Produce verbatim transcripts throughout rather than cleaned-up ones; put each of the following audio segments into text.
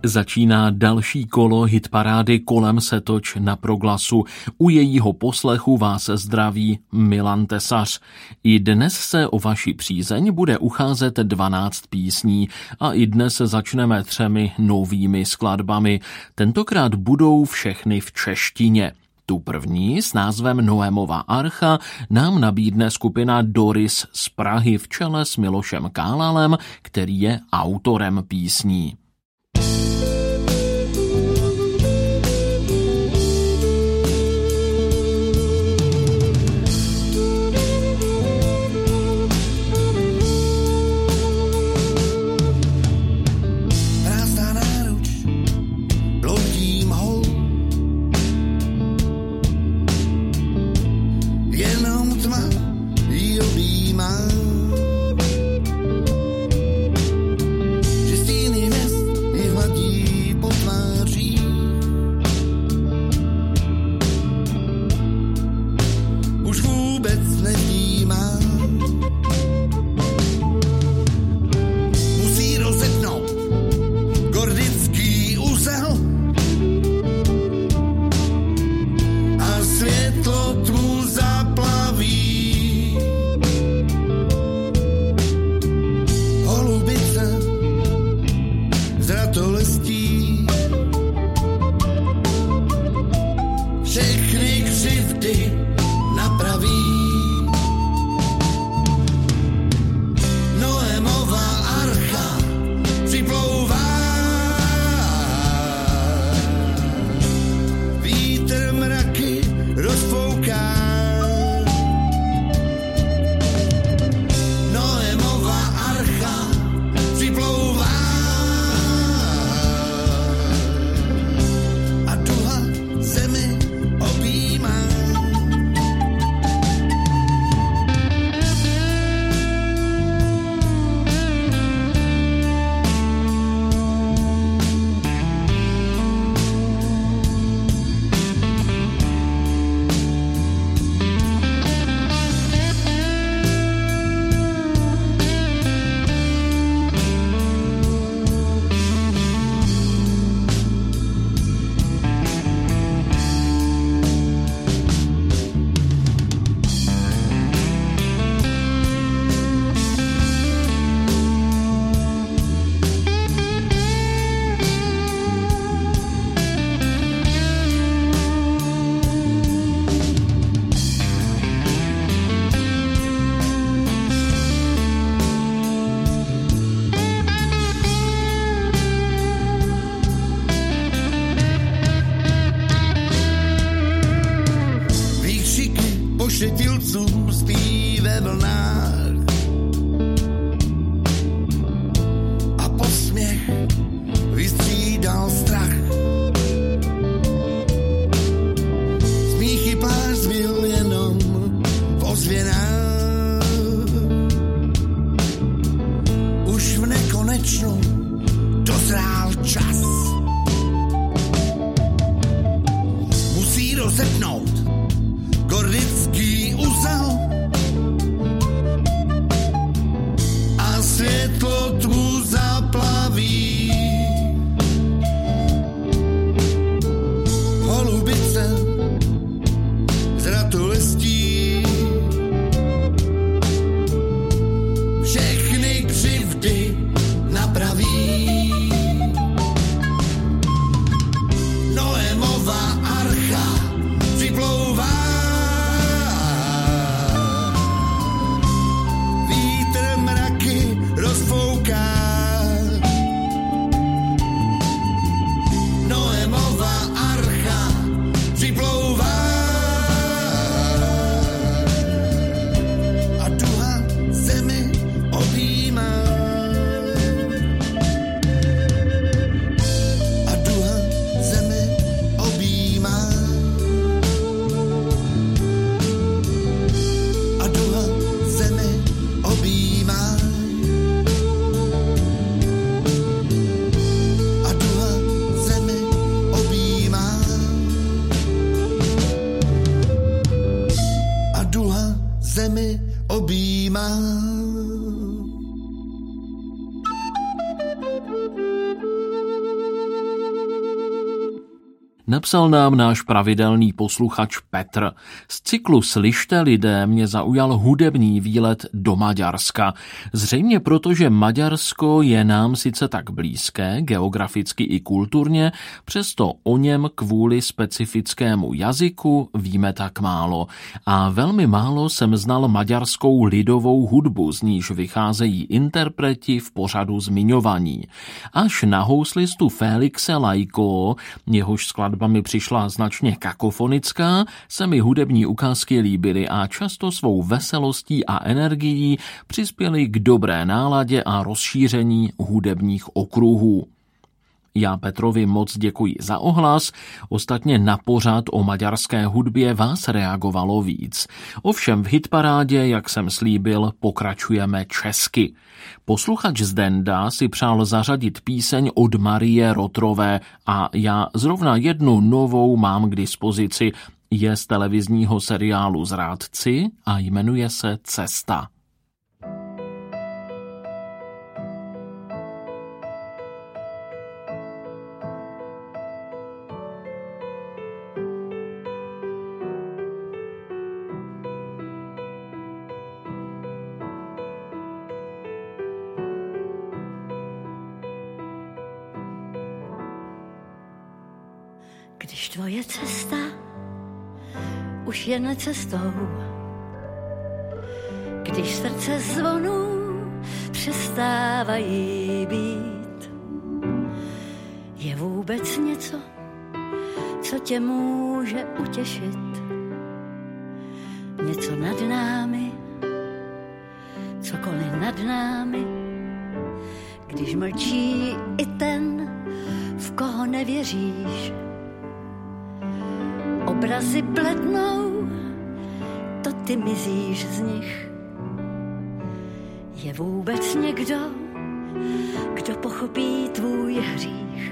Začíná další kolo hitparády Kolem se toč na Proglasu. U jejího poslechu vás zdraví Milan Tesař. I dnes se o vaši přízeň bude ucházet dvanáct písní a i dnes začneme třemi novými skladbami. Tentokrát budou všechny v češtině. Tu první s názvem Noémova archa nám nabídne skupina Doris z Prahy v čele s Milošem Kálalem, který je autorem písní. Šetilců spí ve vlnách a posměch vystřídal strach. Smíchy pár zbyl jenom v ozvěnách. Už v nekonečnu dozrál čas. Musí rozepnout gordický uzel a světlo tmu zaplaví. Holubice z ratolestí všechny křivdy napraví. Noémova archa připlouvá. Noémova archa připlouvá a duha zemi objímá. A duha zemi objímá. A duha zemi objímá. Zemi objímá. Napsal nám náš pravidelný posluchač Petr. Z cyklu Slyšte lidé mě zaujal hudební výlet do Maďarska. Zřejmě proto, že Maďarsko je nám sice tak blízké, geograficky i kulturně, přesto o něm kvůli specifickému jazyku víme tak málo. A velmi málo jsem znal maďarskou lidovou hudbu, z níž vycházejí interpreti v pořadu zmiňovaní. Až na houslistu Félixe Lajko, jehož skladba mi přišla značně kakofonická, se mi hudební ukázky líbily a často svou veselostí a energií přispěly k dobré náladě a rozšíření hudebních okruhů. Já Petrovi moc děkuji za ohlas, ostatně na pořad o maďarské hudbě vás reagovalo víc. Ovšem v hitparádě, jak jsem slíbil, pokračujeme česky. Posluchač Zdenda si přál zařadit píseň od Marie Rotrové a já zrovna jednu novou mám k dispozici. Je z televizního seriálu Zrádci a jmenuje se Cesta. Když tvoje cesta už je necestou, když srdce zvonů přestávají být, je vůbec něco, co tě může utěšit, něco nad námi, cokoliv nad námi, když mlčí i ten, v koho nevěříš. Obrazy blednou, to ty mizíš z nich. Je vůbec někdo, kdo pochopí tvůj hřích?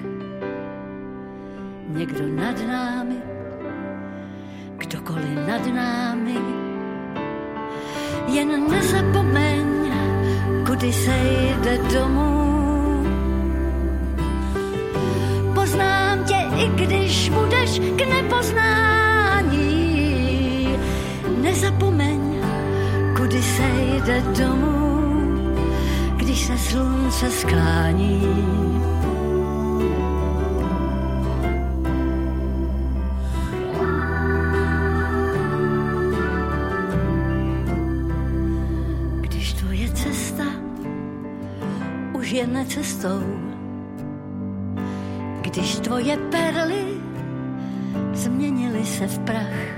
Někdo nad námi, kdokoliv nad námi. Jen nezapomeň, kudy se jde domů. Poznám tě, i když budeš k nepoznání. Nezapomeň, kudy se jde domů, když se slunce sklání. Když tvoje cesta už je necestou, když tvoje perly změnily se v prach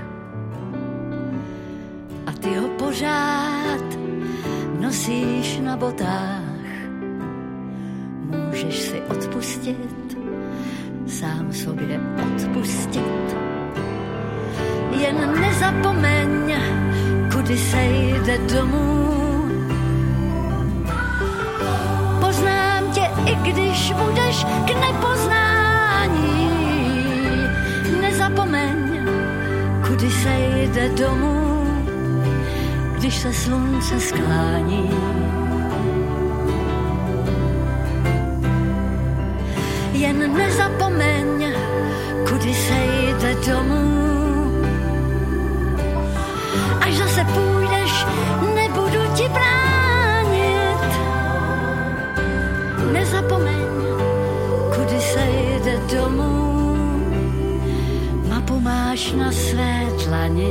a ty ho pořád nosíš na botách, můžeš si odpustit, sám sobě odpustit. Jen nezapomeň, kudy se jde domů. Poznám tě, i když budeš k nepoznání. Nezapomeň, kudy se jde domů, když se slunce sklání. Jen nezapomeň, kudy se jde domů. Až zase půjdeš, nebudu ti bránit. Nezapomeň, kudy se jde domů. Mapu máš na své dlani.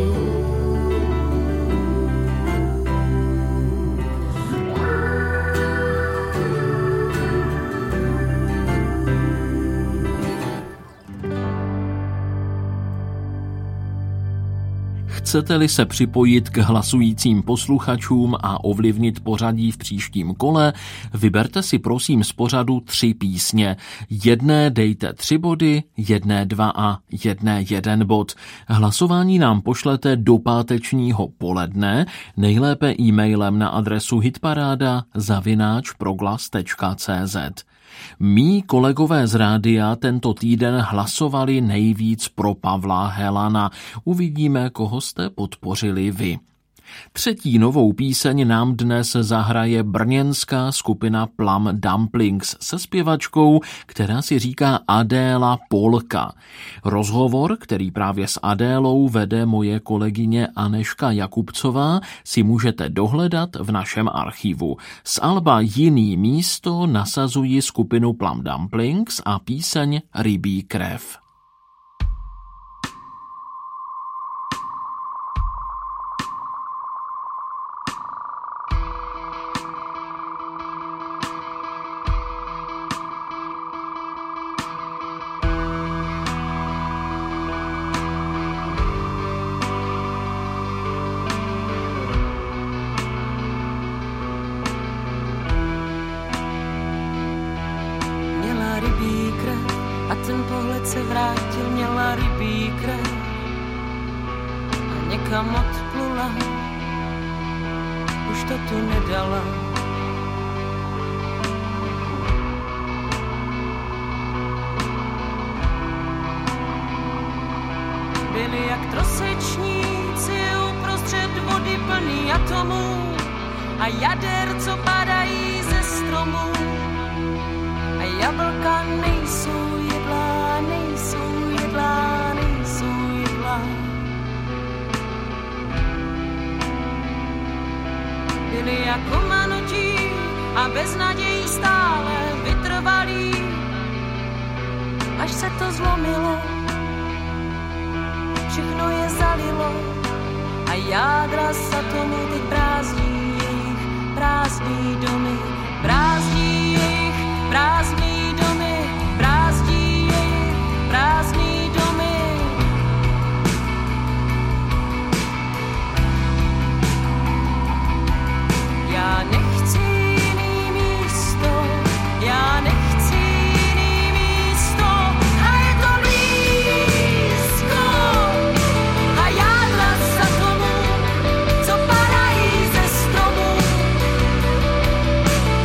Chcete-li se připojit k hlasujícím posluchačům a ovlivnit pořadí v příštím kole, vyberte si prosím z pořadu tři písně. Jedné dejte tři body, jedné dva a jedné jeden bod. Hlasování nám pošlete do pátečního poledne, nejlépe e-mailem na adresu hitparáda zavináč proglas tečka cé zet. Mí kolegové z rádia tento týden hlasovali nejvíc pro Pavla Helana. Uvidíme, koho jste podpořili vy. Třetí novou píseň nám dnes zahraje brněnská skupina Plum Dumplings se zpěvačkou, která si říká Adéla Polka. Rozhovor, který právě s Adélou vede moje kolegyně Anežka Jakubcová, si můžete dohledat v našem archivu. Z alba Jiný místo nasazuji skupinu Plum Dumplings a píseň Rybí krev. Rybí krev a ten pohled se vrátil, měla rybí krev a někam odplula, už to tu nedala. Byli jak trosečníci uprostřed vody plný atomů a jader, co padají ze stromů. A jablka nejsou jedlá, nejsou jedlá, nejsou jedlá. Byli jako manutí a bez nadějí stále vytrvalí, až se to zlomilo, všechno je zalilo a jádra z atomu teď brázdí jejich prázdný domy, brázdí jejich prázdný domy, brázdí jejich prázdný domy. Já nechci jiný místo, já nechci jiný místo a je to blízko a jádra z atomů, co padají ze stromů.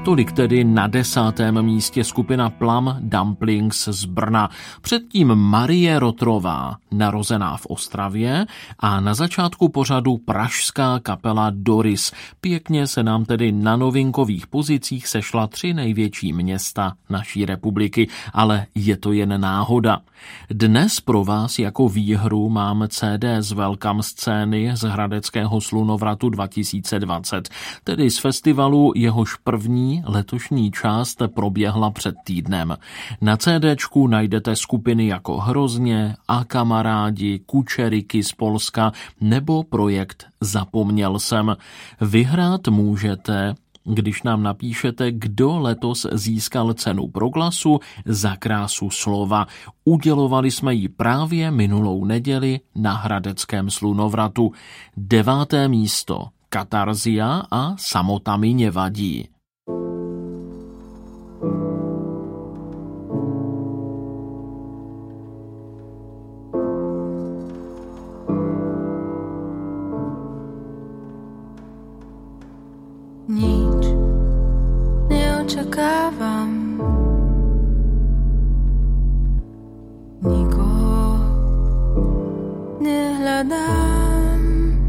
Tolik tedy na desátém místě skupina Plum Dumplings z Brna. Předtím Marie Rotrová, narozená v Ostravě, a na začátku pořadu pražská kapela Doris. Pěkně se nám tedy na novinkových pozicích sešla tři největší města naší republiky, ale je to jen náhoda. Dnes pro vás jako výhru mám C D z Welcome scény z Hradeckého slunovratu dva tisíce dvacet, tedy z festivalu, jehož první letošní část proběhla před týdnem. Na CDčku najdete skupiny jako Hrozně, A kamarádi, Kučeriky z Polska nebo projekt Zapomněl jsem. Vyhrát můžete, když nám napíšete, kdo letos získal cenu Proglasu za krásu slova. Udělovali jsme ji právě minulou neděli na Hradeckém slunovratu. Deváté místo Katarzia a Samota mi nevadí. Nič neočakávam, nikoho nehľadám,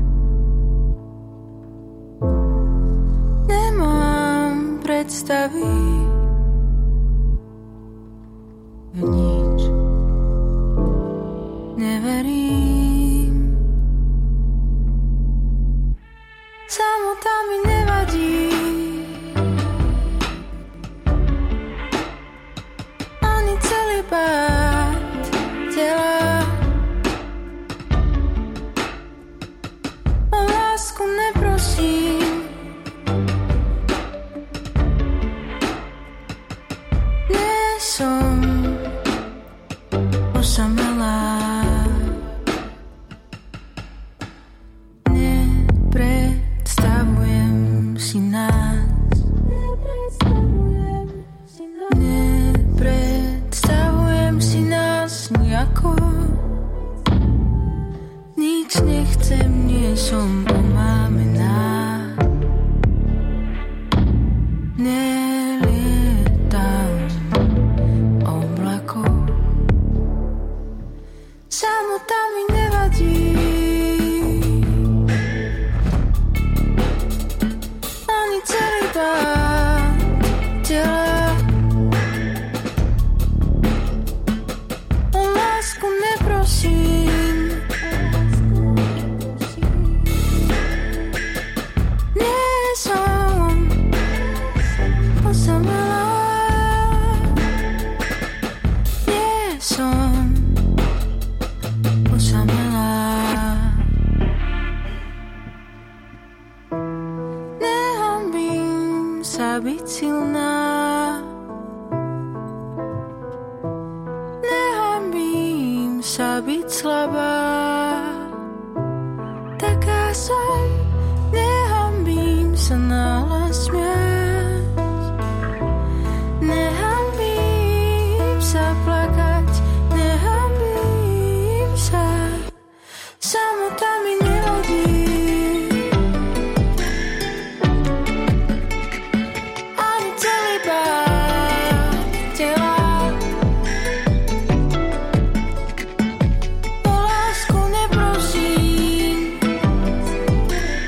nemám predstavy, v nič neverím. Samota mi nevadí, ani celý pád tela. O lásku neprosím, nie som osamelá. Nepredstavujem si nás, nepredstavujem si nás nejako. Nič nechcem, nie som omámená. Nelietam oblakov. Samota mi nevadí, ani celý pád tela. O lásku neprosím, nie som osamelá, nie som osamelá. Nehambím sa byť silná, nehambím sa byť slabá. Taká som, nehambím sa nahlas smiať, nehambím sa plakať, nehambím sa. Samota mi nevadí, ani celý pád tela. O lásku neprosím,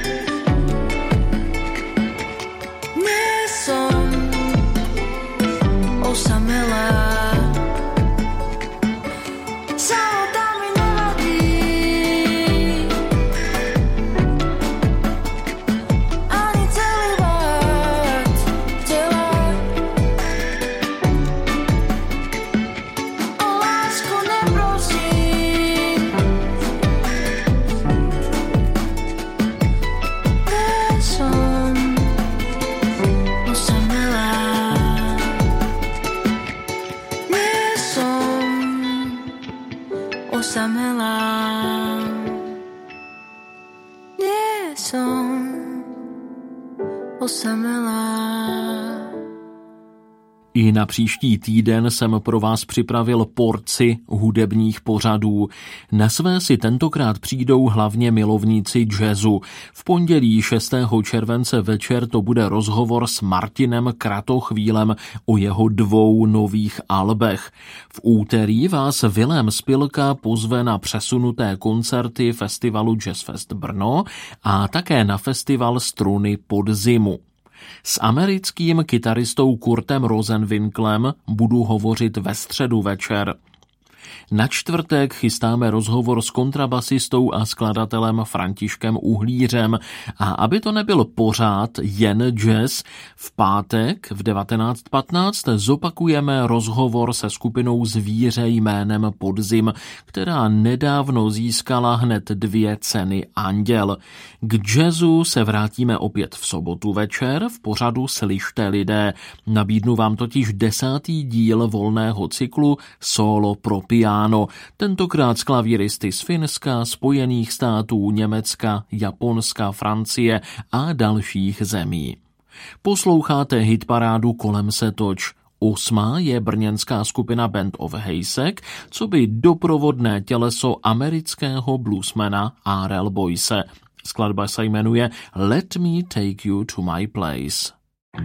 I na příští týden jsem pro vás připravil porci hudebních pořadů. Na své si tentokrát přijdou hlavně milovníci jazzu. V pondělí šestého července večer to bude rozhovor s Martinem Kratochvílem o jeho dvou nových albech. V úterý vás Vilém Spilka pozve na přesunuté koncerty festivalu Jazzfest Brno a také na festival Struny pod zimu. S americkým kytaristou Kurtem Rosenwinklem budu hovořit ve středu večer. Na čtvrtek chystáme rozhovor s kontrabasistou a skladatelem Františkem Uhlířem a aby to nebyl pořád jen jazz, v pátek v devatenáct patnáct zopakujeme rozhovor se skupinou Zvíře jménem Podzim, která nedávno získala hned dvě ceny Anděl. K jazzu se vrátíme opět v sobotu večer v pořadu Slyšte lidé. Nabídnu vám totiž desátý díl volného cyklu Solo pro piano, tentokrát s klavíristy z Finska, Spojených států, Německa, Japonska, Francie a dalších zemí. Posloucháte hitparádu Kolem se toč. Osmá je brněnská skupina Band of Hejsek, co by doprovodné těleso amerického bluesmana R L Boyce. Skladba se jmenuje Let Me Take You to My Place.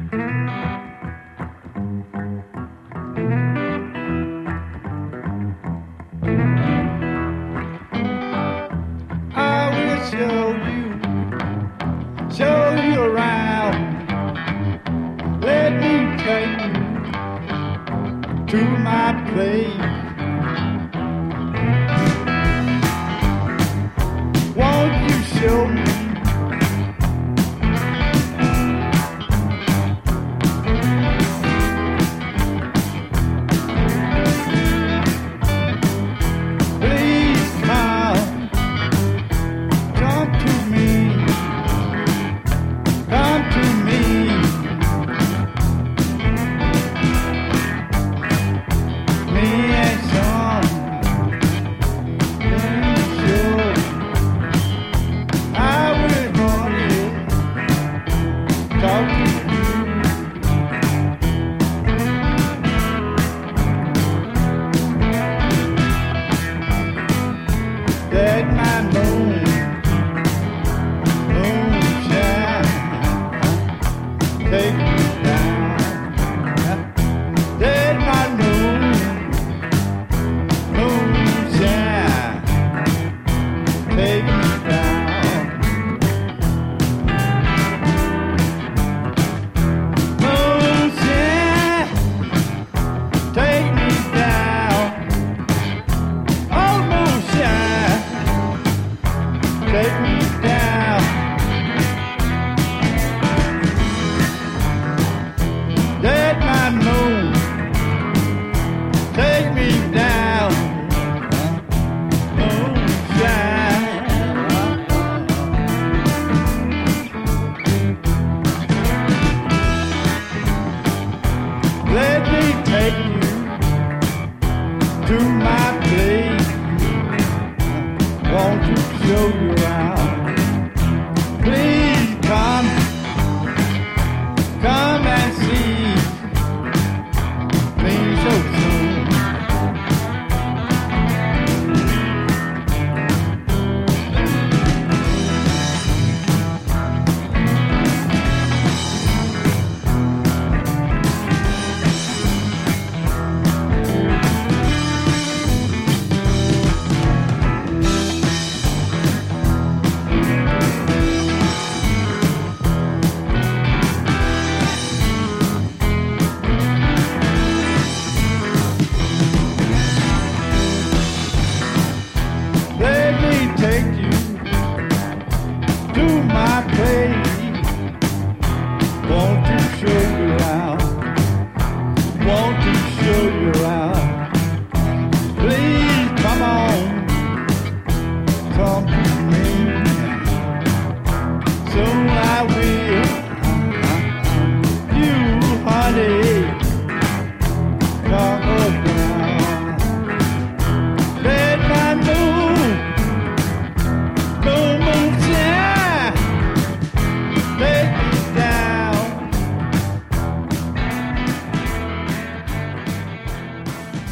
I will show you, show you around. Let me take you to my place. Won't you show me?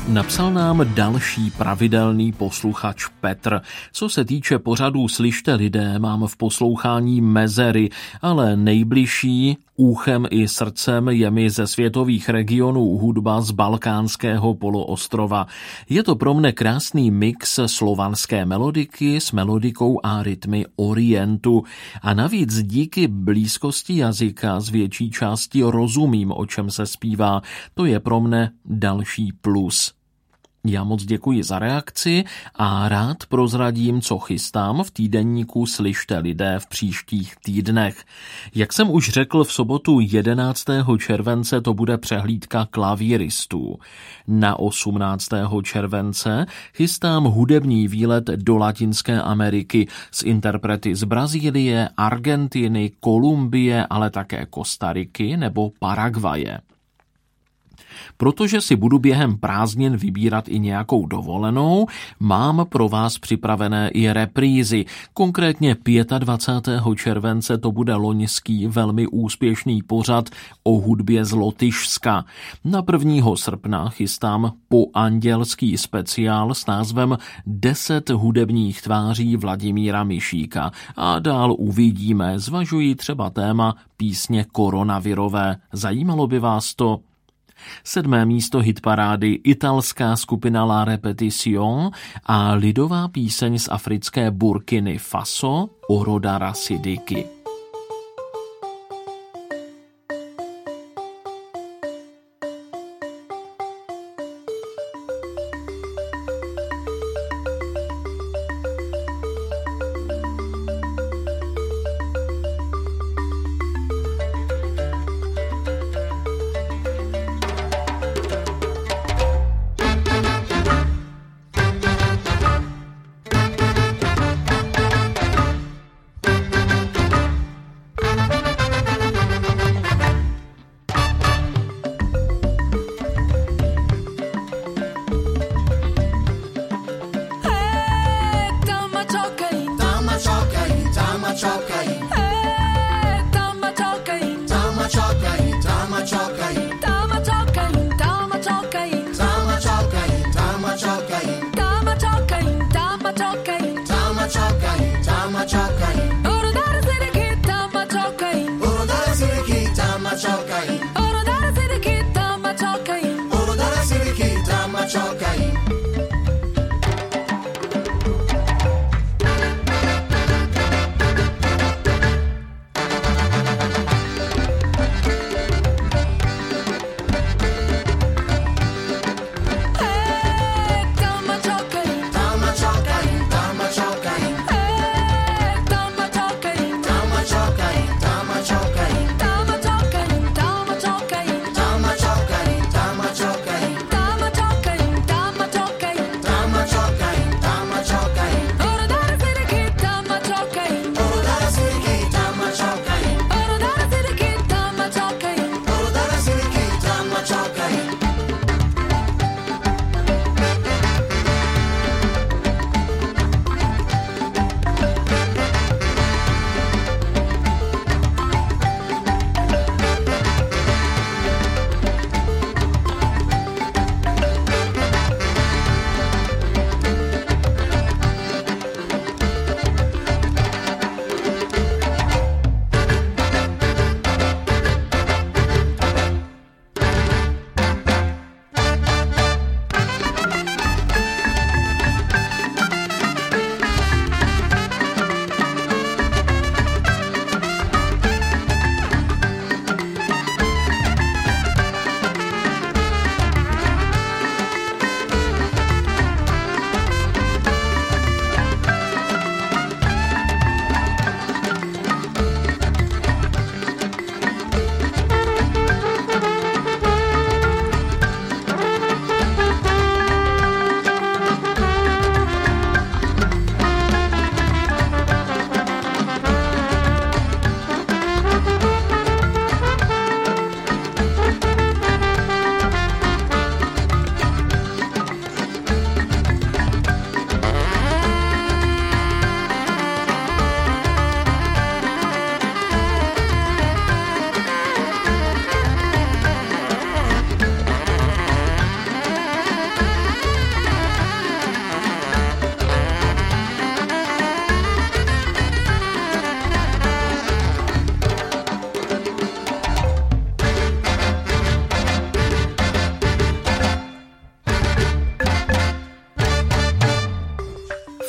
Napsal nám další pravidelný posluchač Petr. Co se týče pořadů Slyšte lidé, mám v poslouchání mezery, ale nejbližší úchem i srdcem je mi ze světových regionů hudba z balkánského poloostrova. Je to pro mne krásný mix slovanské melodiky s melodikou a rytmy orientu. A navíc díky blízkosti jazyka z větší části rozumím, o čem se zpívá. To je pro mne další plus. Já moc děkuji za reakci a rád prozradím, co chystám v týdeníku Slyšte lidé v příštích týdnech. Jak jsem už řekl, v sobotu jedenáctého července to bude přehlídka klavíristů. Na osmnáctého července chystám hudební výlet do Latinské Ameriky s interprety z Brazílie, Argentiny, Kolumbie, ale také Kostariky nebo Paraguaje. Protože si budu během prázdnin vybírat i nějakou dovolenou, mám pro vás připravené i reprízy. Konkrétně dvacátého pátého července to bude loňský velmi úspěšný pořad o hudbě z Lotyšska. Na prvního srpna chystám poandělský speciál s názvem deset hudebních tváří Vladimíra Mišíka. A dál uvidíme, zvažuji třeba téma písně koronavirové. Zajímalo by vás to? Sedmé místo hitparády italská skupina La Repetition a lidová píseň z africké Burkiny Faso Orodara Sidiki.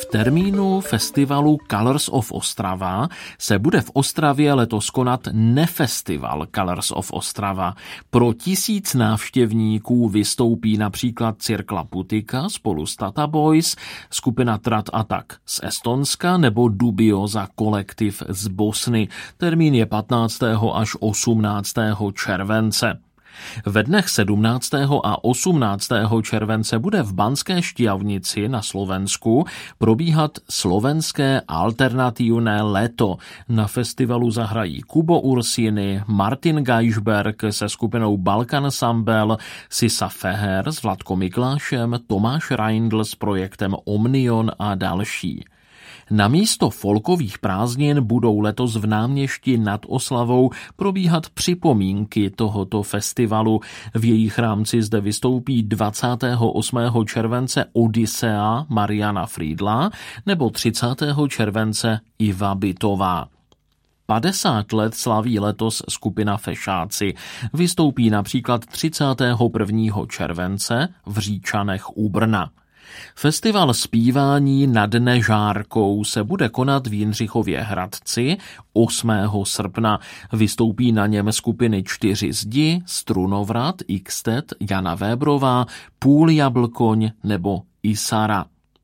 termínu festivalu Colors of Ostrava se bude v Ostravě letos konat nefestival Colors of Ostrava. Pro tisíc návštěvníků vystoupí například Cirkla Putika spolu s Tata Boys, skupina Trat Attack z Estonska nebo Dubioza kolektiv z Bosny. Termín je patnáctého až osmnáctého července. Ve dnech sedmnáctého a osmnáctého července bude v Banské Štiavnici na Slovensku probíhat slovenské alternativné léto. Na festivalu zahrají Kubo Ursiny, Martin Geisberg se skupinou Balkan Sambel, Sisa Feher s Vladkom Miklášem, Tomáš Reindl s projektem Omnion a další. Na místo folkových prázdnin budou letos v Náměšti nad Oslavou probíhat připomínky tohoto festivalu. V jejich rámci zde vystoupí dvacátého osmého července Odyssea Mariana Friedla nebo třicátého července Iva Bytová. padesát let slaví letos skupina Fešáci. Vystoupí například třicátého prvního července v Říčanech u Brna. Festival zpívání nad Nežárkou se bude konat v Jindřichově Hradci osmého srpna. Vystoupí na něm skupiny Čtyři zdi, Strunovrat, Xtet, Jana Vébrová, Půl Jablkoň nebo Isara.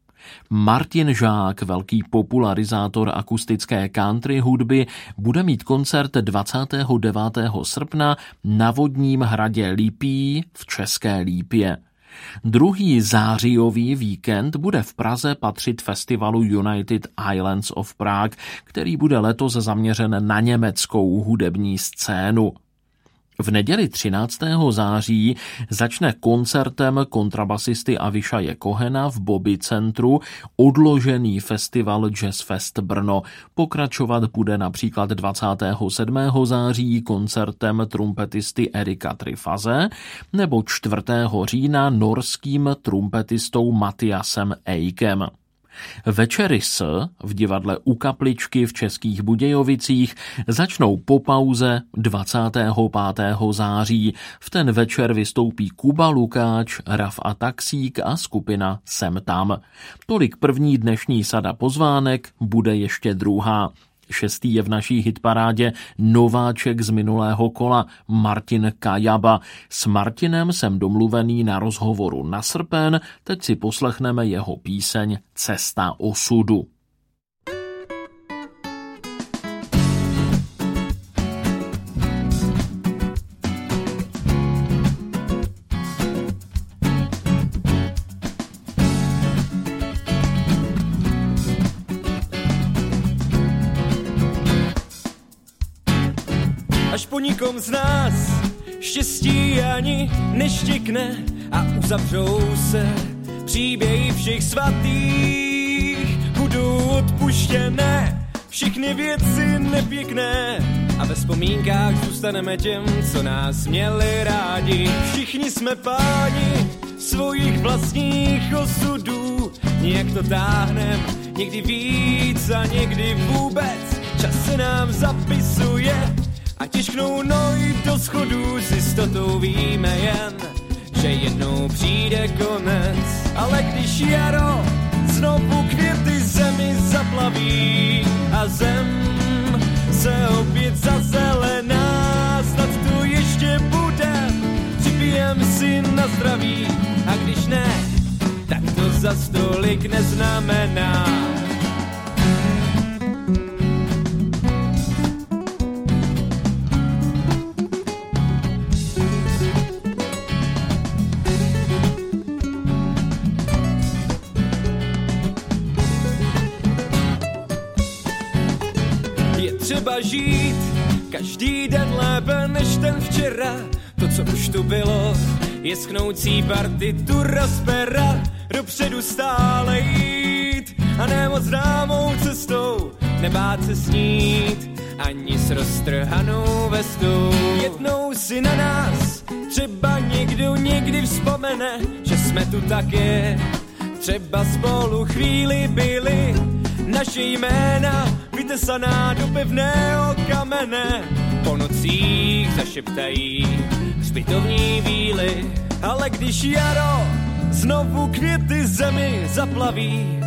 Martin Žák, velký popularizátor akustické country hudby, bude mít koncert dvacátého devátého srpna na Vodním hradě Lipí v České Lípě. Druhý zářijový víkend bude v Praze patřit festivalu United Islands of Prague, který bude letos zaměřen na německou hudební scénu. V neděli třináctého září začne koncertem kontrabasisty Avishaye Kohena v Bobby centru odložený festival Jazz Fest Brno. Pokračovat bude například dvacátého sedmého září koncertem trumpetisty Erika Trifaze nebo čtvrtého října norským trumpetistou Matiasem Eikem. Večery s v divadle U Kapličky v Českých Budějovicích začnou po pauze dvacátého pátého září. V ten večer vystoupí Kuba Lukáč, Raf a Taxík a skupina Sem tam. Tolik první dnešní sada pozvánek, bude ještě druhá. Šestý je v naší hitparádě nováček z minulého kola Martin Kajaba. S Martinem jsem domluvený na rozhovoru na srpen, teď si poslechneme jeho píseň Cesta osudu. Až po nikom z nás štěstí ani neštěkne a uzavřou se příběhy všech svatých. Budou odpuštěné všechny věci nepěkné a ve vzpomínkách zůstaneme těm, co nás měli rádi. Všichni jsme páni svojich vlastních osudů, nějak to táhnem, někdy víc a někdy vůbec. Čas se nám zapisuje a tisknou nohy do schodů, s jistotou víme jen, že jednou přijde konec. Ale když jaro znovu květy zemi zaplaví a zem se opět zazelená, snad tu ještě bude, připijem si na zdraví, a když ne, tak to za stolik neznamená. Třeba žít každý den lépe než ten včera. To, co už tu bylo, je schnoucí partitura z pera. Dopředu stále jít a nemoc známou cestou, nebát se snít ani s roztrhanou vestou. Jednou si na nás třeba někdo někdy vzpomene, že jsme tu také třeba spolu chvíli byli. Naše jména vytesaná do pevného kamene po nocích zašeptají hřbitovní víly. Ale když jaro znovu květy zemi zaplaví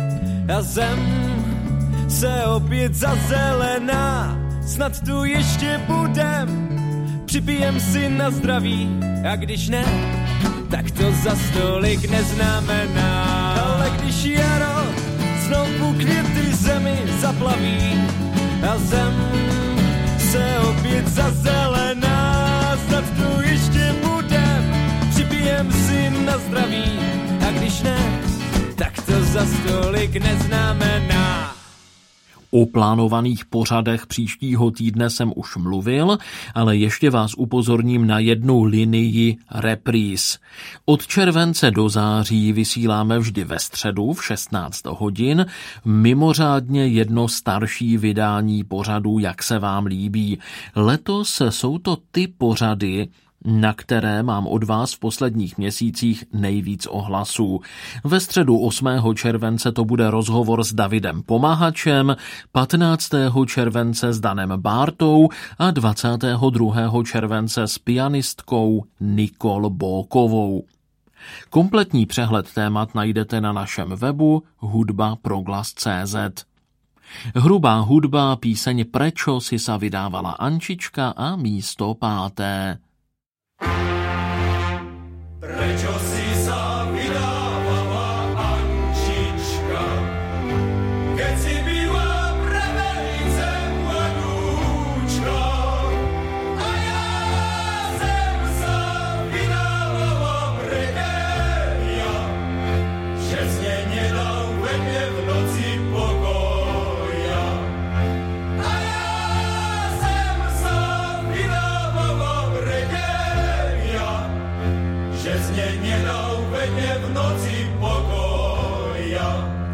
a zem se opět zazelená. Snad tu ještě budem, připijem si na zdraví, a když ne, tak to za stolik neznamená. Ale když jaro znovu květy zemi zaplaví a zem se opět zazelená, snad tu ještě budem, připijem si na zdraví, a když ne, tak to za stolik neznamená. O plánovaných pořadech příštího týdne jsem už mluvil, ale ještě vás upozorním na jednu linii repríz. Od července do září vysíláme vždy ve středu v šestnáct hodin, mimořádně jedno starší vydání pořadu, jak se vám líbí. Letos jsou to ty pořady, na které mám od vás v posledních měsících nejvíc ohlasů. Ve středu osmého července to bude rozhovor s Davidem Pomahačem, patnáctého července s Danem Bártou a dvacátého druhého července s pianistkou Nikol Bókovou. Kompletní přehled témat najdete na našem webu hudba proglas tečka cé zet. Hrubá hudba, píseň Prečo si sa vydávala Ančička a místo páté. Prečo si sa vydávala Ančička, keď si byla prevelice mladúčka? A ja sem sa vydávala prekeja, že z nej nedal ve mne v noci pokoja. A ja sem sa vydávala prekeja, že z nej nedal ve mne v noci pokoja.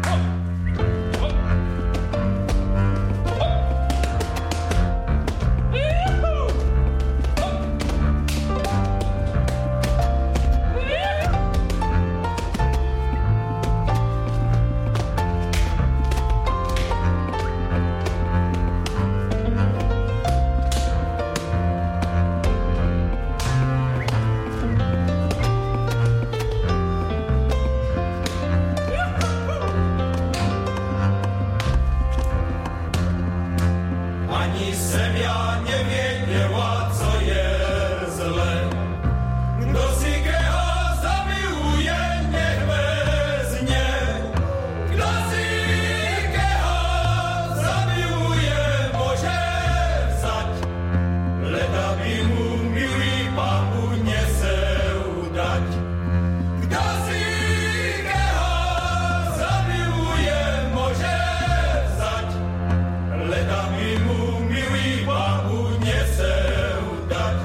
Ani jsem já nevěděla, co je zle. Kdo si keho zamiluje, nech vezně. Kdo si keho zamiluje, môže vzať. Leda by mu milý papu nesel dať. Kdo si keho zamiluje, môže vzať. Leda by mu milý papu nesel dať.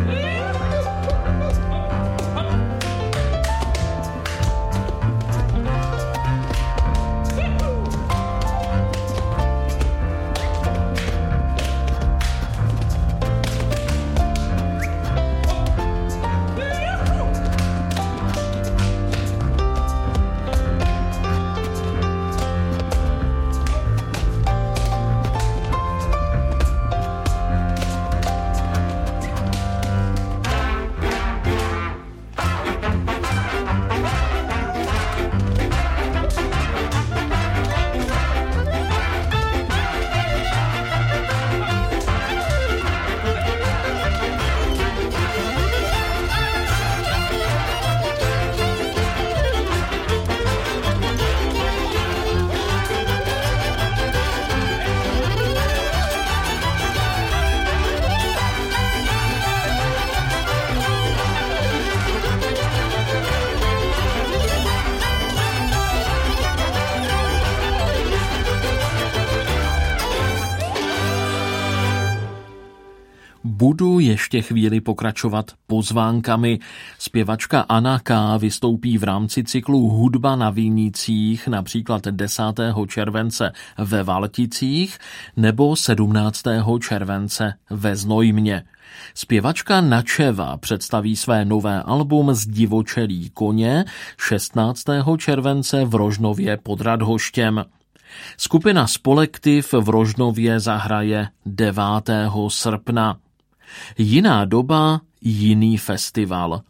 Budu ještě chvíli pokračovat pozvánkami. Zpěvačka Anna K. vystoupí v rámci cyklu Hudba na vinících například desátého července ve Valticích nebo sedmnáctého července ve Znojmě. Zpěvačka Načeva představí své nové album Zdivočelí koně šestnáctého července v Rožnově pod Radhoštěm. Skupina Spolektiv v Rožnově zahraje devátého srpna. Jiná doba, jiný festival.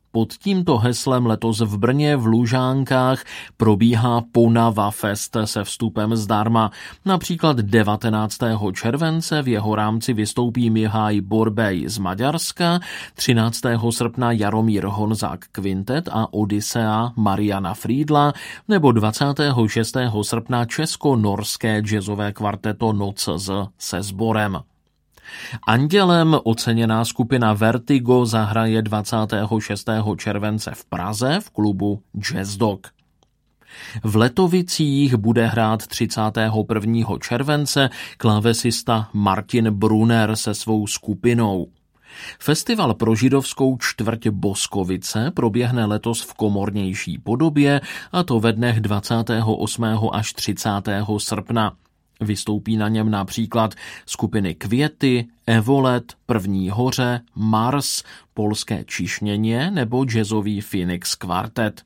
Pod tímto heslem letos v Brně v Lužánkách probíhá Ponava Fest se vstupem zdarma. Například devatenáctého července v jeho rámci vystoupí Mihaj Borbej z Maďarska, třináctého srpna Jaromír Honzák Quintet a Odyssea Mariana Friedla nebo dvacátého šestého srpna česko-norské jazzové kvarteto Noc z se sborem. Andělem oceněná skupina Vertigo zahraje dvacátého šestého července v Praze v klubu Jazz Dog. V Letovicích bude hrát třicátého prvního července klávesista Martin Brunner se svou skupinou. Festival pro židovskou čtvrť Boskovice proběhne letos v komornější podobě, a to ve dnech dvacátého osmého až třicátého srpna. Vystoupí na něm například skupiny Květy, Evolet, První hoře, Mars, Polské čišněně nebo jazzový Phoenix Quartet.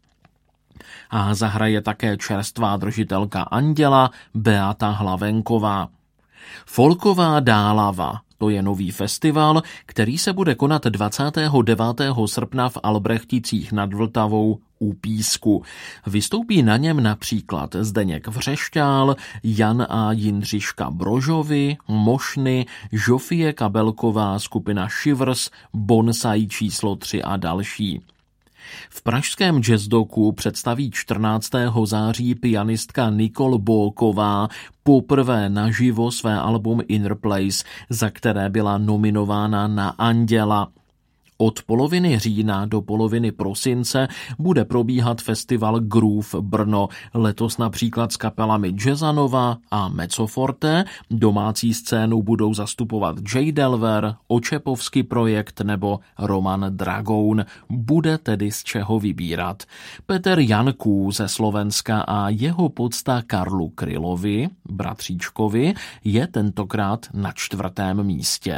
A zahraje také čerstvá držitelka Anděla Beata Hlavenková. Folková Dálava, to je nový festival, který se bude konat dvacátého devátého srpna v Albrechticích nad Vltavou u Písku. Vystoupí na něm například Zdeněk Vřešťál, Jan a Jindřiška Brožovi, Mošny, Žofie Kabelková, skupina Shivers, Bonsai číslo tři a další. V pražském jazzdoku představí čtrnáctého září pianistka Nicole Bolková poprvé naživo své album Inner Place, za které byla nominována na Anděla. Od poloviny října do poloviny prosince bude probíhat festival Groove Brno, letos například s kapelami Jazzanova a Mezzoforte, domácí scénu budou zastupovat Jay Delver, Očepovský projekt nebo Roman Dragoun. Bude tedy z čeho vybírat. Petr Janků ze Slovenska a jeho podsta Karlu Krylovi, bratříčkovi, je tentokrát na čtvrtém místě.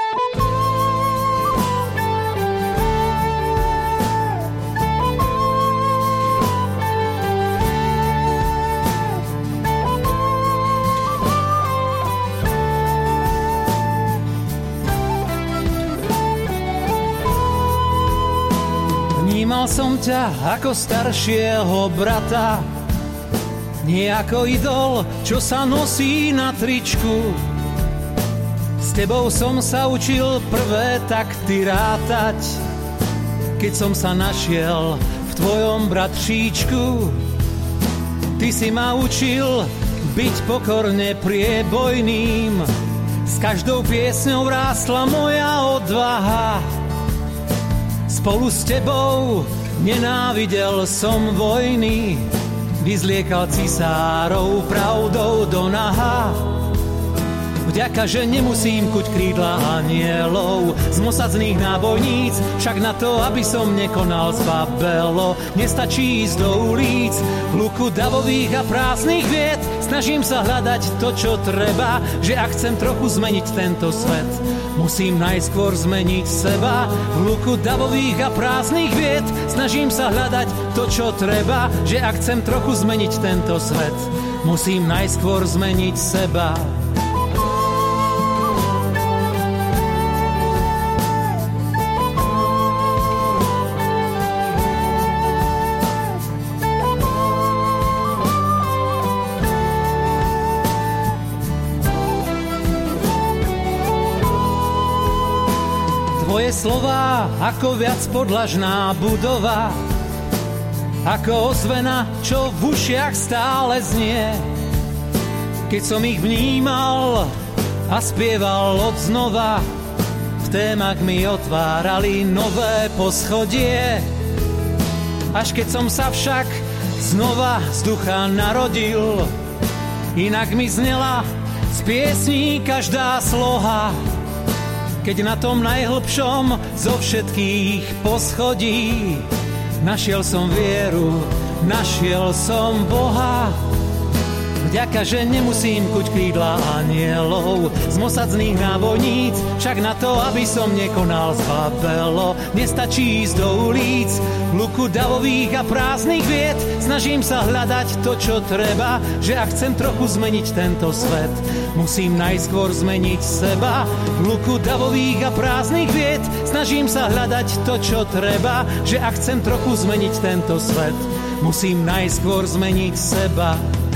Vnímal som ťa ako staršieho brata, nie ako idol, čo sa nosí na tričku. S tebou som sa učil prvé takty rátať, keď som sa našiel v tvojom bratříčku. Ty si ma učil byť pokorne priebojným, s každou piesňou rástla moja odvaha. Spolu s tebou nenávidel som vojny, vyzliekal cisárov pravdou do naha. Vďaka, že nemusím kuť krídla anielov z mosadzných nábojníc, však na to, aby som nekonal zbabelo, nestačí ísť do ulic v luku davových a prázdnych vied. Snažím sa hľadať to, čo treba, že ak chcem trochu zmeniť tento svet, musím najskôr zmeniť seba. V luku davových a prázdnych vied snažím sa hľadať to, čo treba, že ak chcem trochu zmeniť tento svet, musím najskôr zmeniť seba. Tvoje slová ako viac podlažná budova, ako ozvena, čo v ušiach stále znie. Keď som ich vnímal a spieval odznova, v témach mi otvárali nové poschodie. Až keď som sa však znova z ducha narodil, inak mi znela z piesní každá sloha. Keď na tom najhlbšom zo všetkých poschodí našiel som vieru, našiel som Boha. Vďaka, že nemusím kuť krídla anielov z mosadzných nábojníc, však na to, aby som nekonal zbabelo, nestačí ísť do ulic v luku davových a prázdnych vied. Snažím sa hľadať to, čo treba, že ak chcem trochu zmeniť tento svet, musím najskôr zmeniť seba. V luku davových a prázdnych vied Snažím sa hľadať to, čo treba, že ak chcem trochu zmeniť tento svet, musím najskôr zmeniť seba.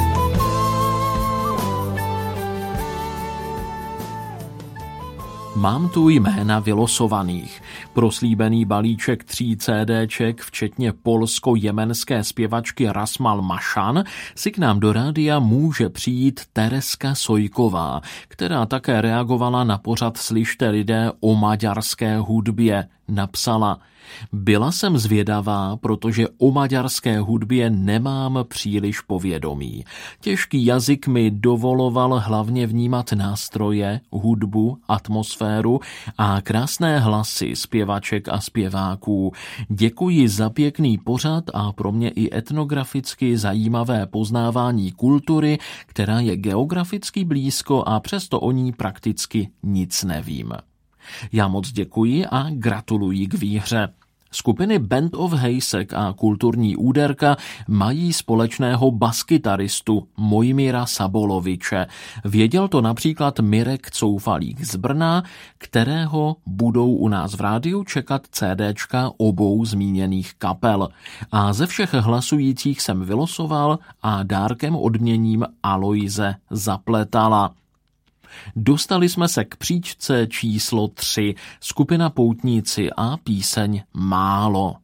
Mám tu jména vylosovaných. Proslíbený balíček tří CDček, včetně polsko-jemenské zpěvačky Rasmal Mašan, si k nám do rádia může přijít Tereska Sojková, která také reagovala na pořad Slyšte lidé o maďarské hudbě. Napsala: Byla jsem zvědavá, protože o maďarské hudbě nemám příliš povědomí. Těžký jazyk mi dovoloval hlavně vnímat nástroje, hudbu, atmosféru a krásné hlasy zpěvaček a zpěváků. Děkuji za pěkný pořad a pro mě i etnograficky zajímavé poznávání kultury, která je geograficky blízko a přesto o ní prakticky nic nevím. Já moc děkuji a gratuluji k výhře. Skupiny Band of Hejsek a Kulturní úderka mají společného baskytaristu Mojmíra Saboloviče. Věděl to například Mirek Coufalík z Brna, kterého budou u nás v rádiu čekat CDčka obou zmíněných kapel. A ze všech hlasujících jsem vylosoval a dárkem odměním Aloise Zapletala. Dostali jsme se k příčce číslo tři, skupina Poutníci a píseň Málo.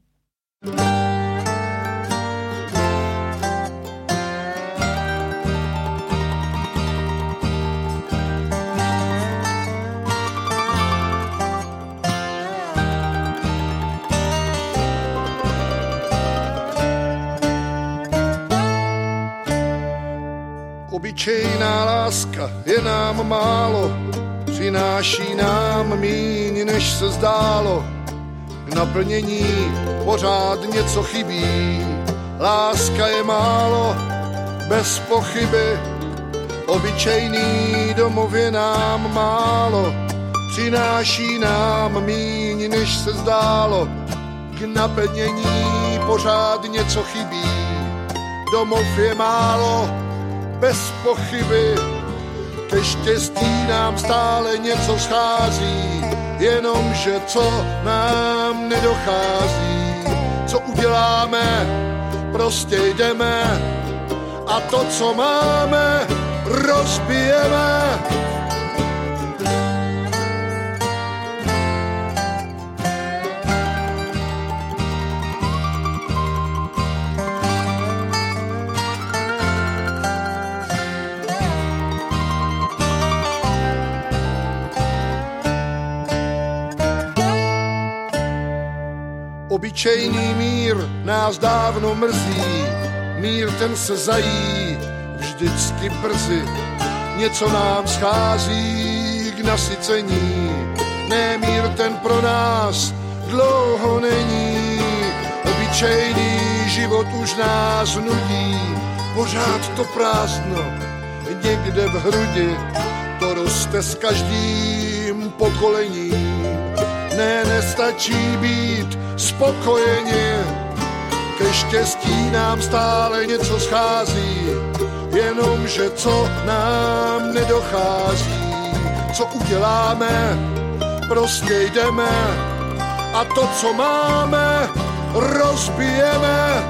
Obyčejná láska je nám málo, přináší nám míň, než se zdálo. K naplnění pořád něco chybí, láska je málo, bez pochyby. Obyčejný domov je nám málo, přináší nám míň, než se zdálo. K naplnění pořád něco chybí, domov je málo, bez pochyby. Ke štěstí nám stále něco schází, jenomže co nám nedochází. Co uděláme, prostě jdeme a to, co máme, rozbijeme. Obyčejný mír nás dávno mrzí, mír ten se zají vždycky brzy. Něco nám schází k nasycení, ne mír ten pro nás dlouho není. Obyčejný život už nás nudí, pořád to prázdno někde v hrudi, to roste s každým pokolením. Ne, nestačí být spokojeni, ke štěstí nám stále něco schází, jenomže co nám nedochází. Co uděláme, prostě jdeme a to, co máme, rozbijeme.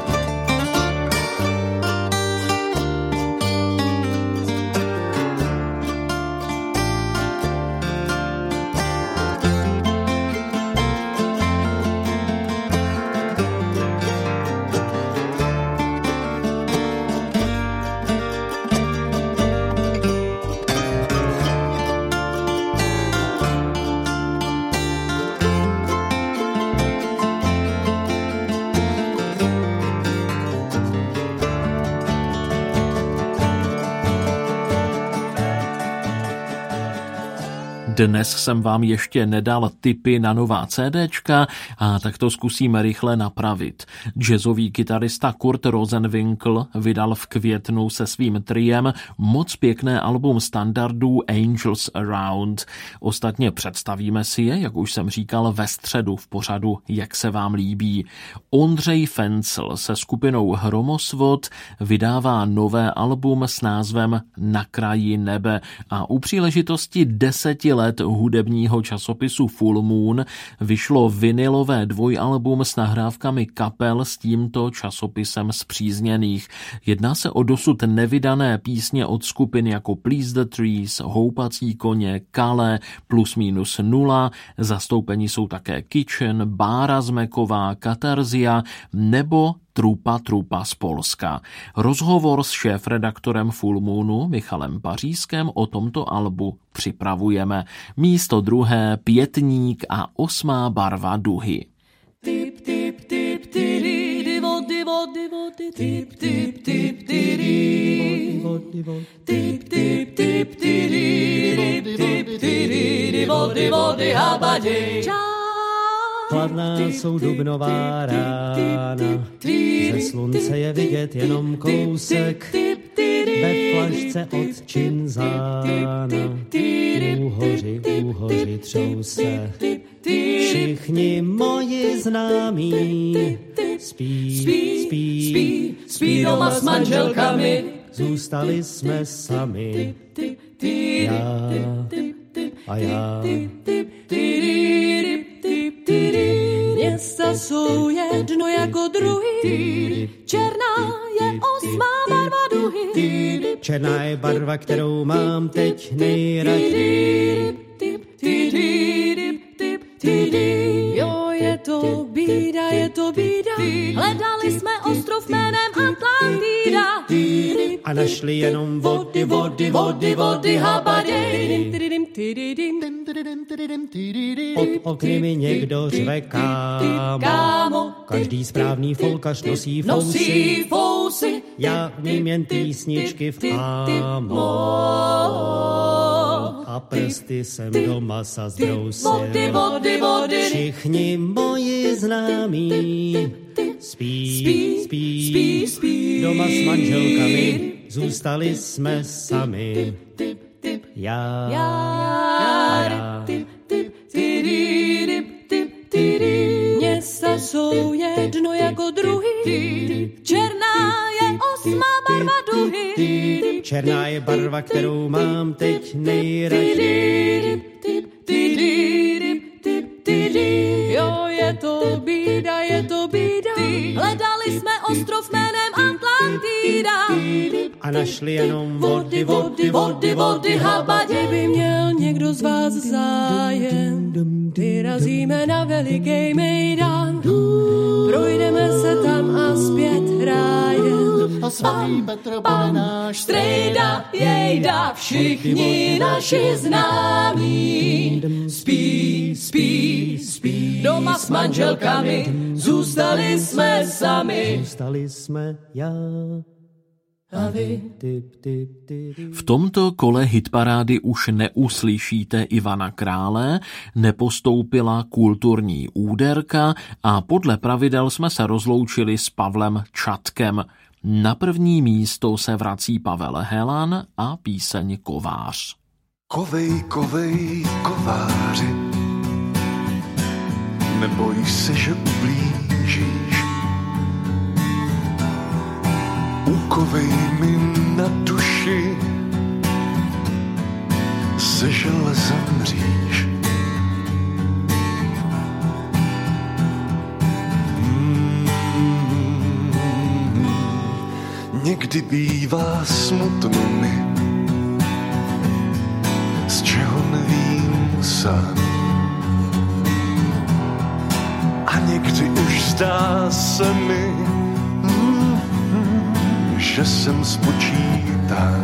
Dnes jsem vám ještě nedal tipy na nová CDčka a tak to zkusíme rychle napravit. Jazzový kytarista Kurt Rosenwinkel vydal v květnu se svým triem moc pěkné album standardů Angels Around. Ostatně představíme si je, jak už jsem říkal, ve středu v pořadu Jak se vám líbí. Ondřej Fencl se skupinou Hromosvod vydává nové album s názvem Na kraji nebe a u příležitosti deseti let let hudebního časopisu Full Moon vyšlo vinylové dvojalbum s nahrávkami kapel s tímto časopisem spřízněných. Jedná se o dosud nevydané písně od skupin jako Please the Trees, Houpací koně, Kale, Plus minus nula, zastoupení jsou také Kitchen, Bára Zmeková, Katarzia nebo Trupa Trupa z Polska. Rozhovor s šéfredaktorem Full Moonu Michalem Pařískem o tomto albu připravujeme. Místo druhé Pětník a osmá barva duhy. Tip, tip, tip, tiri, divo, divo, divo, tip, tip, tip, tiri, tip, tip, tip, tiri, tip, tiri, divo, divo, dihabadi. Chladná jsou dubnová rána, ze slunce je vidět jenom kousek, ve flašce od činzána, úhoři, úhoři třou se. Všichni moji známí spí, spí, spí, spí doma s manželkami, zůstali jsme sami, já a já. Města jsou jedno jako druhý, černá je osmá barva duhy. Černá je barva, kterou mám teď nejraději. Jo, je to bída, je to bída, hledali jsme ostrov jménem Atlantida. A našli jenom vody, vody, vody, vody, habadej. Pod okny mi někdo řve kámo, každý správný folkař nosí fousy, fousy. Já umím jen písničky v ámo a prsty jsem do masa zdrousil. Vody, vody, vody. Všichni moji známí spí, spí, spí, spí, doma s manželkami, zůstali jsme sami. Já, já, já. Města jsou jedno jako druhý, černá je osmá barva duhy. Černá je barva, kterou mám teď nejraději. Jo, je to bída, je to bída, hledali jsme ostrov jménem Atlantida. A našli jenom vody, vody, vody, vody, habadě. Kdyby měl někdo z vás zájem, vyrazíme na veliký mejdán, projdeme se tam a zpět rájem. A svatý Petr bude náš strejda, jejda, všichni naši známí spí, spí, spí, doma s manželkami, zůstali jsme sami. Zůstali jsme já. V tomto kole hitparády už neuslyšíte Ivana Krále, nepostoupila kulturní úderka a podle pravidel jsme se rozloučili s Pavlem Čatkem. Na první místo se vrací Pavel Helan a píseň Kovář. Kovej, kovej, kováři, neboj se, že ublížíš. Ukovej mi na duši, se železem říš. Mm, někdy bývá smutno mi, z čeho nevím sám. A někdy už zdá se mi, že jsem spočítán.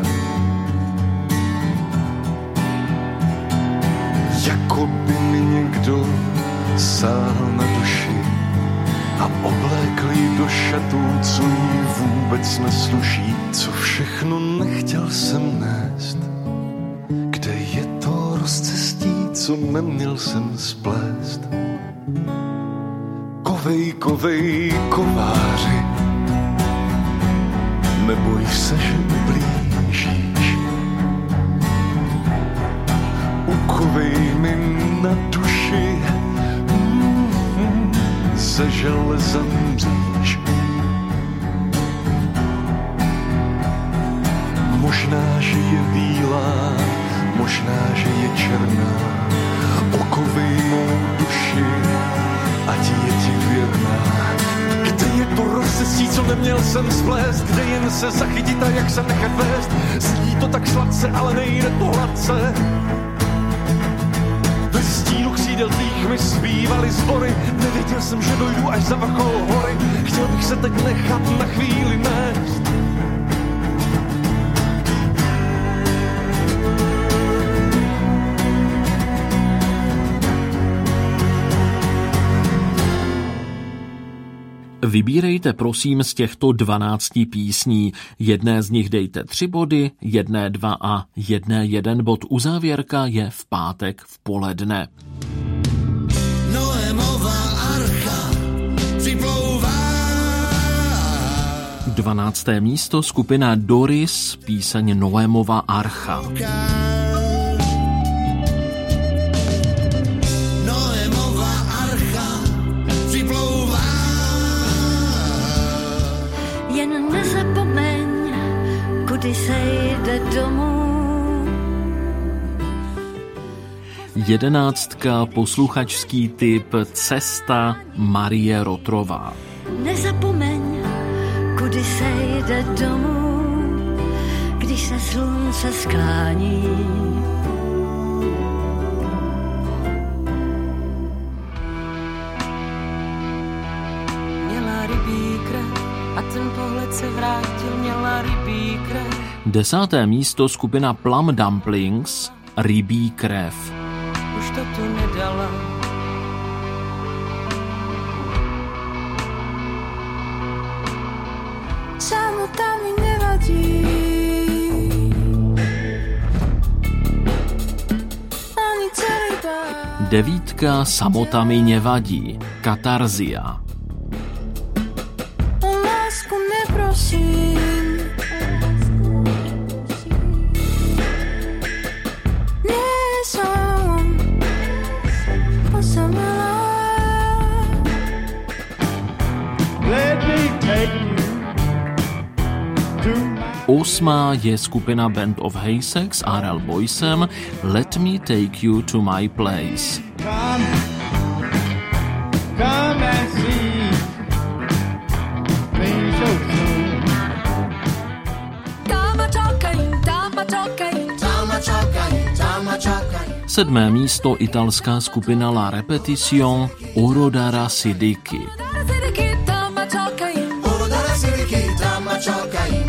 Jako by mi někdo sáhl na duši a oblékl jí do šatů, co jí vůbec nesluší. Co všechno nechtěl jsem nést, kde je to rozcestí, co neměl jsem splést. Kovej, kovej, kováři, neboj se, že ublížíš. Ukovej mi na duši, mm-hmm, se železem říš. Možná, že je bílá, možná, že je černá, neměl jsem splést, kde jen se zachytit a jak se nechat vést. Zní to tak sladce, ale nejde to hladce. Ve stínu křídel tvých mi zpívaly zbory, nevěděl jsem, že dojdu až za vrchol hory. Chtěl bych se teď nechat na chvíli nést. Vybírejte prosím z těchto dvanácti písní. Jedné z nich dejte tři body, jedné dva a jedné jeden bod. Uzávěrka je v pátek v poledne. Noémova archa připlouvá. Dvanácté místo skupina Doris, píseň Noémova archa. Noémova archa připlouvá. Jen nezapomeň, kudy se jde domů. Jedenáctka, posluchačský typ Cesta, Marie Rotrová. Nezapomeň, kudy se jde domů, když se slunce sklání. Měla rybí krev a ten pohled se vrátil, měla rybí krev. Desáté místo skupina Plum Dumplings, Rybí krev. Už to tu nedala. Samota mi nevadí. Ani celý bár. Devítka, Samota mi nevadí, Katarzia. O lásku neprosím. Nie som osamelá. Let me take you to my... Osmá je skupina Band of Haysex s R L Boysem, Let me take you to my place. Come, come and see things so soon. Tama čakaj, tama čakaj, tama čakaj, tama čakaj. Sedmé místo italská skupina La Repetition, Orodara Sidiki. Tama čakaj, orodara sidiki, tama čakaj.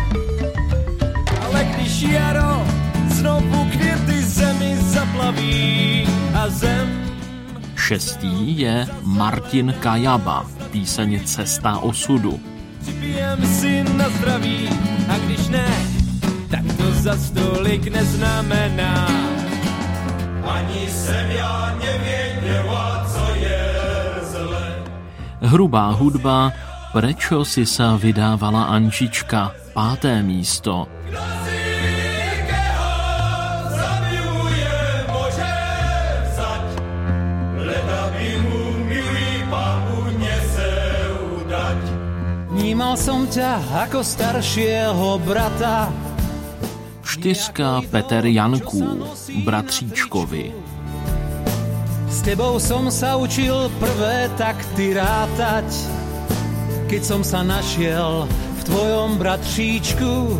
Ale když jaro znovu květy zemi zaplaví a zem. Šestý je Martin Kajaba, píseň Cesta osudu. Připijem si na zdraví a když ne, tak to za stolik neznamená. Ani jsem já nevěděla, co je zle. Hrubá hudba, Prečo si sa vydávala Ančička, páté místo. Kdo si někého zabijuje, může vzať. Leda by mu milý pápu nesel dať. Vnímal som ťa ako staršieho brata. Čtyřka Peter Janků, Bratříčkovi. S tebou som sa učil prvé takty rátať, keď som sa našiel v tvojom bratříčku.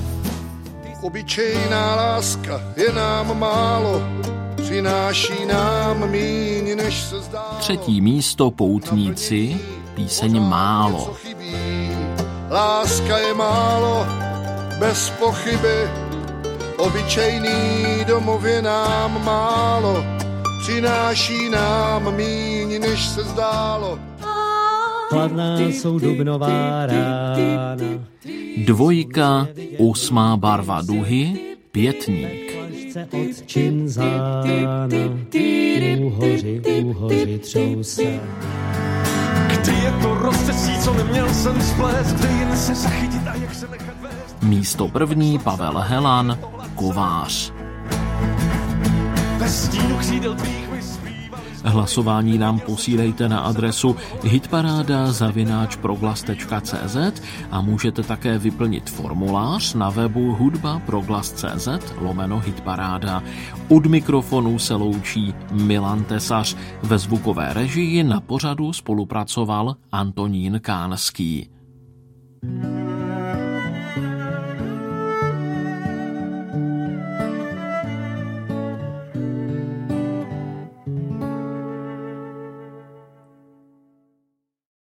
Obyčejná láska je nám málo, přináší nám míň, než se zdá. Třetí místo Poutníci, píseň Málo. Láska je málo, bez pochyby, obyčejný domov je nám málo, přináší nám míň, než se zdálo. Chladná jsou dubnová rána. Dvojka, osmá barva duhy, Pětník. Od Činzána, úhoři, úhoři třou se. Kdy je to rozcesí, co neměl jsem splést, kde jen se zachytit a jak se nechat vést. Místo první Pavel Helan, Kovář. Ve stínu křídel tvých mi zpívá. Hlasování nám posílejte na adresu hitparáda zavináč proglas tečka cé zet a můžete také vyplnit formulář na webu hudba proglas tečka cé zet lomeno hitparáda. Od mikrofonu se loučí Milan Tesař. Ve zvukové režii na pořadu spolupracoval Antonín Kánský. Thank you.